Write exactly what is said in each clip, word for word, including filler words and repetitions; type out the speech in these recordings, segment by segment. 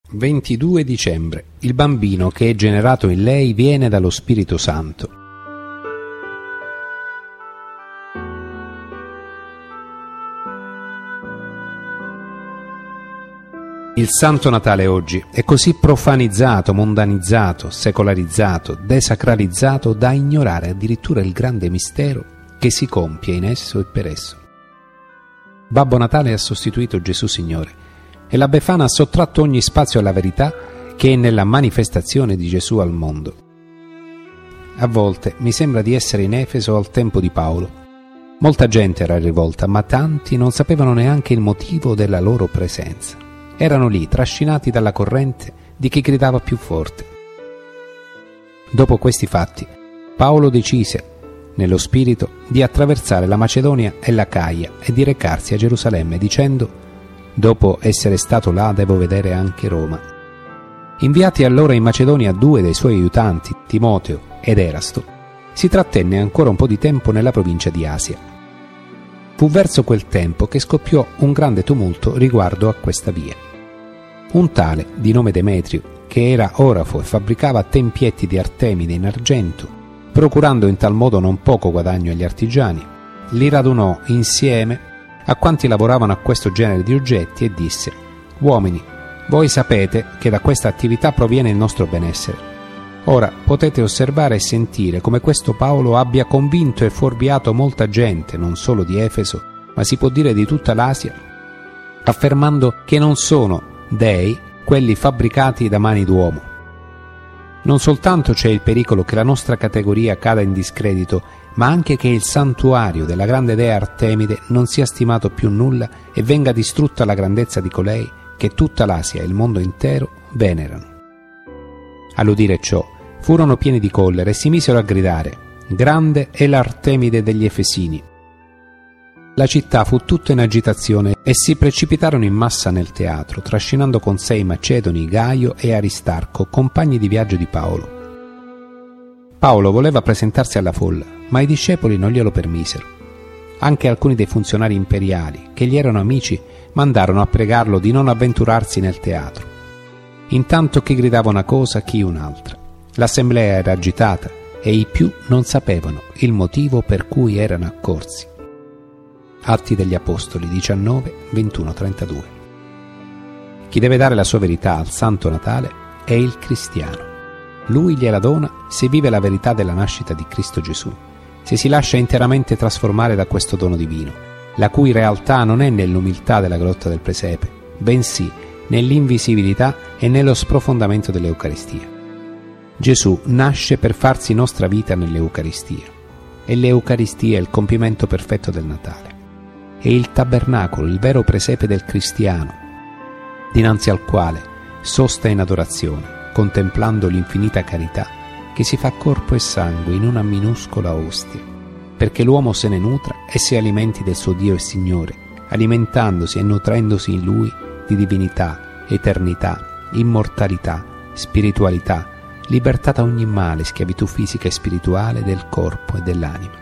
ventidue dicembre. Il bambino che è generato in lei viene dallo Spirito Santo. Il Santo Natale oggi è così profanizzato, mondanizzato, secolarizzato, desacralizzato da ignorare addirittura il grande mistero che si compie in esso e per esso. Babbo Natale ha sostituito Gesù Signore e la Befana ha sottratto ogni spazio alla verità che è nella manifestazione di Gesù al mondo. A volte mi sembra di essere in Efeso al tempo di Paolo. Molta gente era rivolta, ma tanti non sapevano neanche il motivo della loro presenza. Erano lì, trascinati dalla corrente di chi gridava più forte. Dopo questi fatti, Paolo decise, nello spirito, di attraversare la Macedonia e l'Acaia e di recarsi a Gerusalemme, dicendo: «Dopo essere stato là, devo vedere anche Roma». Inviati allora in Macedonia due dei suoi aiutanti, Timoteo ed Erasto, si trattenne ancora un po' di tempo nella provincia di Asia. Fu verso quel tempo che scoppiò un grande tumulto riguardo a questa via. Un tale, di nome Demetrio, che era orafo e fabbricava tempietti di Artemide in argento, procurando in tal modo non poco guadagno agli artigiani, li radunò insieme a quanti lavoravano a questo genere di oggetti e disse: «Uomini, voi sapete che da questa attività proviene il nostro benessere. Ora potete osservare e sentire come questo Paolo abbia convinto e fuorviato molta gente, non solo di Efeso, ma si può dire di tutta l'Asia, affermando che non sono dei quelli fabbricati da mani d'uomo. Non soltanto c'è il pericolo che la nostra categoria cada in discredito, ma anche che il santuario della grande dea Artemide non sia stimato più nulla e venga distrutta la grandezza di colei che tutta l'Asia e il mondo intero venerano». All'udire ciò, furono pieni di collera e si misero a gridare: «Grande è l'Artemide degli Efesini!». La città fu tutta in agitazione e si precipitarono in massa nel teatro, trascinando con sé i Macedoni, Gaio e Aristarco, compagni di viaggio di Paolo. Paolo voleva presentarsi alla folla, ma i discepoli non glielo permisero. Anche alcuni dei funzionari imperiali, che gli erano amici, mandarono a pregarlo di non avventurarsi nel teatro. Intanto chi gridava una cosa, chi un'altra. L'assemblea era agitata e i più non sapevano il motivo per cui erano accorsi. Atti degli Apostoli diciannove, ventuno trentadue. Chi deve dare la sua verità al Santo Natale è il cristiano. Lui gliela dona se vive la verità della nascita di Cristo Gesù, se si lascia interamente trasformare da questo dono divino, la cui realtà non è nell'umiltà della grotta del presepe, bensì nell'invisibilità e nello sprofondamento dell'Eucaristia. Gesù nasce per farsi nostra vita nell'Eucaristia, e l'Eucaristia è il compimento perfetto del Natale. È il tabernacolo, il vero presepe del cristiano, dinanzi al quale sosta in adorazione, contemplando l'infinita carità che si fa corpo e sangue in una minuscola ostia, perché l'uomo se ne nutra e si alimenti del suo Dio e Signore, alimentandosi e nutrendosi in Lui di divinità, eternità, immortalità, spiritualità, libertà da ogni male, schiavitù fisica e spirituale del corpo e dell'anima.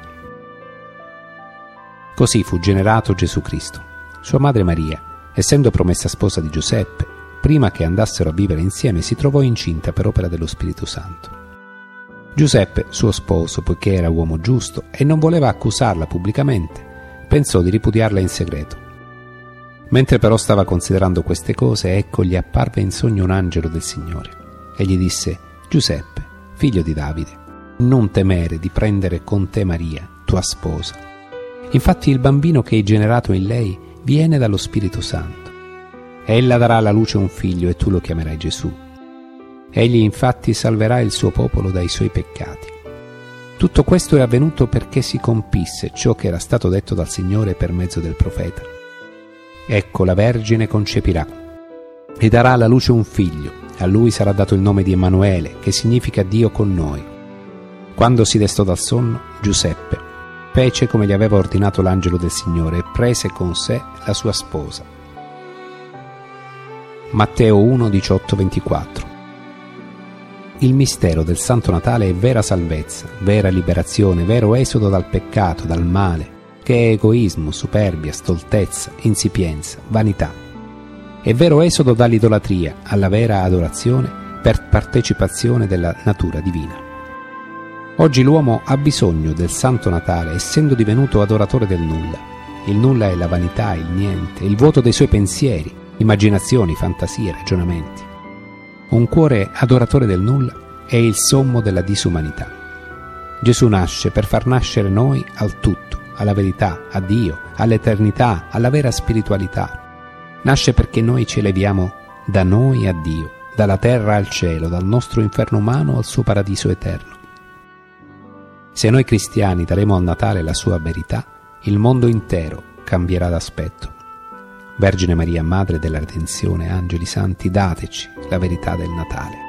Così fu generato Gesù Cristo. Sua madre Maria, essendo promessa sposa di Giuseppe, prima che andassero a vivere insieme, si trovò incinta per opera dello Spirito Santo. Giuseppe, suo sposo, poiché era uomo giusto e non voleva accusarla pubblicamente, pensò di ripudiarla in segreto. Mentre però stava considerando queste cose, ecco gli apparve in sogno un angelo del Signore e gli disse: «Giuseppe, figlio di Davide, non temere di prendere con te Maria, tua sposa. Infatti il bambino che hai generato in lei viene dallo Spirito Santo. Ella darà alla luce un figlio e tu lo chiamerai Gesù. Egli infatti salverà il suo popolo dai suoi peccati». Tutto questo è avvenuto perché si compisse ciò che era stato detto dal Signore per mezzo del profeta: «Ecco, la Vergine concepirà e darà alla luce un figlio, e a lui sarà dato il nome di Emanuele, che significa Dio con noi». Quando si destò dal sonno, Giuseppe fece come gli aveva ordinato l'angelo del Signore e prese con sé la sua sposa. Matteo uno, diciotto ventiquattro. Il mistero del Santo Natale è vera salvezza, vera liberazione, vero esodo dal peccato, dal male, che è egoismo, superbia, stoltezza, insipienza, vanità. e vero esodo dall'idolatria alla vera adorazione per partecipazione della natura divina. Oggi l'uomo ha bisogno del Santo Natale, essendo divenuto adoratore del nulla. Il nulla è la vanità, il niente, il vuoto dei suoi pensieri, immaginazioni, fantasie, ragionamenti. Un cuore adoratore del nulla è il sommo della disumanità. Gesù nasce per far nascere noi al tutto, alla verità, a Dio, all'eternità, alla vera spiritualità. Nasce perché noi ci eleviamo da noi a Dio, dalla terra al cielo, dal nostro inferno umano al suo paradiso eterno. Se noi cristiani daremo al Natale la sua verità, il mondo intero cambierà d'aspetto. Vergine Maria, Madre della Redenzione, angeli santi, dateci la verità del Natale.